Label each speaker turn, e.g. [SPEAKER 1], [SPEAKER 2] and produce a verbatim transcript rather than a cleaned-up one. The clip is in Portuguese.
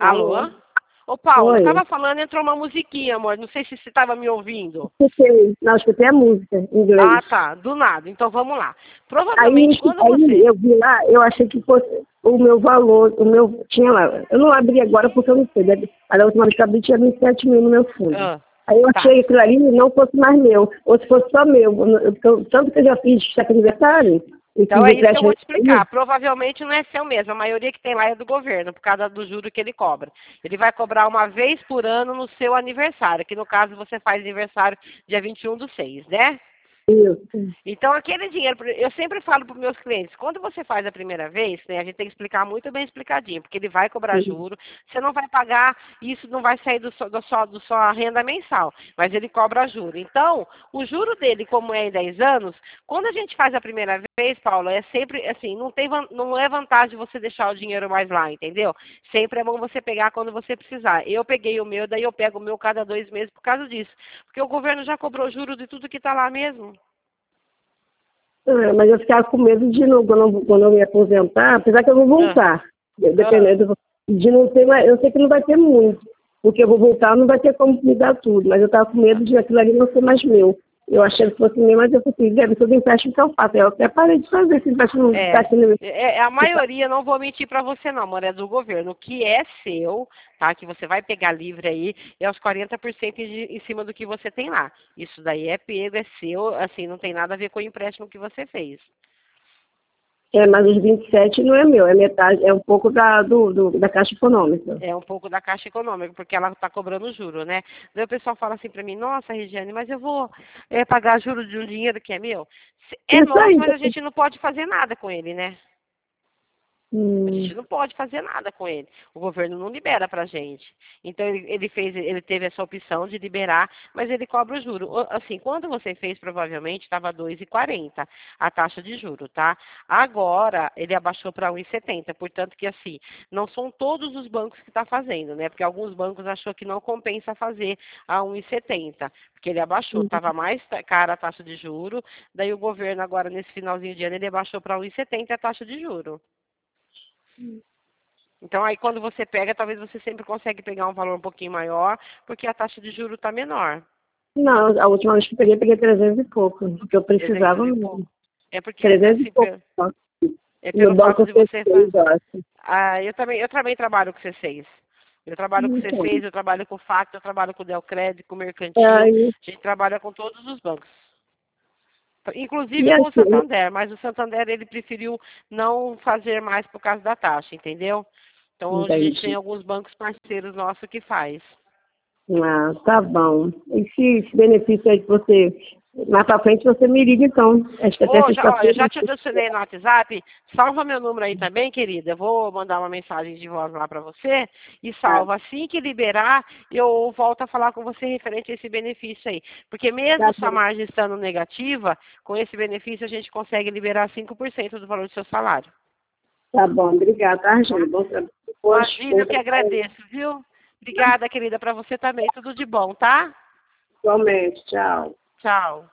[SPEAKER 1] Alô?
[SPEAKER 2] Alô? Ô, Paulo,
[SPEAKER 1] Oi.
[SPEAKER 2] eu tava falando, entrou uma musiquinha, amor. Não sei se você tava me ouvindo.
[SPEAKER 1] Escutei. Não, escutei a música em inglês.
[SPEAKER 2] Ah, tá. Do nada. Então vamos lá.
[SPEAKER 1] Aí,
[SPEAKER 2] Provavelmente quando
[SPEAKER 1] aí
[SPEAKER 2] você...
[SPEAKER 1] eu vi lá, eu achei que fosse o meu valor, o meu, tinha lá, eu não abri agora porque eu não sei, deve, a da última vez que eu abri tinha vinte e sete mil no meu fundo.
[SPEAKER 2] Ah,
[SPEAKER 1] Aí eu
[SPEAKER 2] tá.
[SPEAKER 1] achei que aquilo ali não fosse mais meu, ou se fosse só meu, eu, eu, tanto que eu já fiz cheque aniversário, e
[SPEAKER 2] Então
[SPEAKER 1] fiz
[SPEAKER 2] é isso que eu vou te
[SPEAKER 1] empréstimo.
[SPEAKER 2] explicar. Provavelmente não é seu mesmo. A maioria que tem lá é do governo, por causa do juro que ele cobra. Ele vai cobrar uma vez por ano no seu aniversário, que no caso você faz aniversário dia vinte e um do seis, né?
[SPEAKER 1] Isso.
[SPEAKER 2] Então, aquele dinheiro, eu sempre falo para os meus clientes, quando você faz a primeira vez, né, a gente tem que explicar muito bem explicadinho, porque ele vai cobrar juro, você não vai pagar, isso não vai sair do, so- do, só, do sua renda mensal, mas ele cobra juro. Então, o juro dele, como é em dez anos, quando a gente faz a primeira vez, Paulo, é sempre assim, não, tem, van- não é vantagem você deixar o dinheiro mais lá, entendeu? Sempre é bom você pegar quando você precisar. Eu peguei o meu, daí eu pego o meu cada dois meses por causa disso, porque o governo já cobrou juro de tudo que está lá mesmo.
[SPEAKER 1] É, mas eu ficava com medo de, não, quando, eu, quando eu me aposentar, apesar que eu vou
[SPEAKER 2] Ah,
[SPEAKER 1] voltar,
[SPEAKER 2] ah.
[SPEAKER 1] dependendo, de não ter mais, eu sei que não vai ter muito, porque eu vou voltar, não vai ter como me dar tudo, mas eu estava com medo de aquilo ali não ser mais meu. Eu achei que fosse meu, mas eu falei, deve ser do empréstimo que eu faço. Eu até parei de fazer esse empréstimo não está
[SPEAKER 2] É,
[SPEAKER 1] aqui no meu.
[SPEAKER 2] é, é, a maioria, não vou mentir para você não, amor, é do governo. O que é seu, tá? Que você vai pegar livre aí, é os quarenta por cento de, em cima do que você tem lá. Isso daí é pego, é seu, assim, não tem nada a ver com o empréstimo que você fez.
[SPEAKER 1] É, mas os vinte e sete não é meu, é metade, é um pouco da, do, do- da Caixa Econômica.
[SPEAKER 2] É um pouco da Caixa Econômica, porque ela está cobrando juro, né? Daí o pessoal fala assim para mim, nossa, Regiane, mas eu vou é, pagar juro de um dinheiro que é meu? Se- É
[SPEAKER 1] Isso
[SPEAKER 2] nosso,
[SPEAKER 1] aí.
[SPEAKER 2] mas a gente não pode fazer nada com ele, né? A
[SPEAKER 1] Hum,
[SPEAKER 2] gente não pode fazer nada com ele. O governo não libera para a gente. Então ele, ele fez, ele teve essa opção de liberar, mas ele cobra o juro. O- Assim, quando você fez, provavelmente estava dois e quarenta a taxa de juro, tá? Agora ele abaixou para um e setenta. Portanto que assim, não são todos os bancos que está fazendo, né? Porque alguns bancos achou que não compensa fazer a um e setenta, porque ele abaixou, estava mais ta- cara a taxa de juro. Daí o governo agora nesse finalzinho de ano ele abaixou para um e setenta a taxa de juro. Então, aí quando você pega, talvez você sempre consegue pegar um valor um pouquinho maior, porque a taxa de juros está menor.
[SPEAKER 1] não, a última vez que eu peguei, peguei trezentos e pouco, porque eu precisava
[SPEAKER 2] trezentos e
[SPEAKER 1] mesmo.
[SPEAKER 2] pouco. É porque,
[SPEAKER 1] trezentos e
[SPEAKER 2] assim,
[SPEAKER 1] pouco.
[SPEAKER 2] pe-
[SPEAKER 1] Só.
[SPEAKER 2] é
[SPEAKER 1] No
[SPEAKER 2] pelo
[SPEAKER 1] banco
[SPEAKER 2] fato
[SPEAKER 1] eu
[SPEAKER 2] de
[SPEAKER 1] fiz
[SPEAKER 2] você... fa-
[SPEAKER 1] seis, eu acho.
[SPEAKER 2] Ah, eu também, eu também trabalho com C seis. Eu trabalho com
[SPEAKER 1] Então,
[SPEAKER 2] C seis, eu trabalho com o Facto, eu trabalho com o Delcred, com o
[SPEAKER 1] é,
[SPEAKER 2] Mercantil.
[SPEAKER 1] aí,
[SPEAKER 2] A gente trabalha com todos os bancos.
[SPEAKER 1] e
[SPEAKER 2] Inclusive com o
[SPEAKER 1] assim,
[SPEAKER 2] Santander, mas o Santander ele preferiu não fazer mais por causa da taxa, entendeu? Então hoje a gente tem
[SPEAKER 1] entendi.
[SPEAKER 2] alguns bancos parceiros nossos que faz.
[SPEAKER 1] Ah, tá bom. E se esse benefício aí que você, mais pra frente você me liga então. Acho que até
[SPEAKER 2] Ô, já, ó, eu
[SPEAKER 1] sexta-feira.
[SPEAKER 2] já te adicionei no WhatsApp. Salva meu número aí também, querida. Eu vou mandar uma mensagem de voz lá para você. E
[SPEAKER 1] Tá,
[SPEAKER 2] salva. Assim que liberar, eu volto a falar com você referente a esse benefício aí. Porque
[SPEAKER 1] tá
[SPEAKER 2] mesmo sua
[SPEAKER 1] bom.
[SPEAKER 2] margem estando negativa, com esse benefício a gente consegue liberar cinco por cento do valor do seu salário.
[SPEAKER 1] Tá bom, obrigada, tá,
[SPEAKER 2] Tá?
[SPEAKER 1] Júlia? Bom trabalho. Boas,
[SPEAKER 2] Imagina,
[SPEAKER 1] bom
[SPEAKER 2] eu que
[SPEAKER 1] trabalho.
[SPEAKER 2] agradeço, viu? Obrigada, querida, para você também. Tudo de bom, tá?
[SPEAKER 1] Igualmente, tchau.
[SPEAKER 2] Tchau.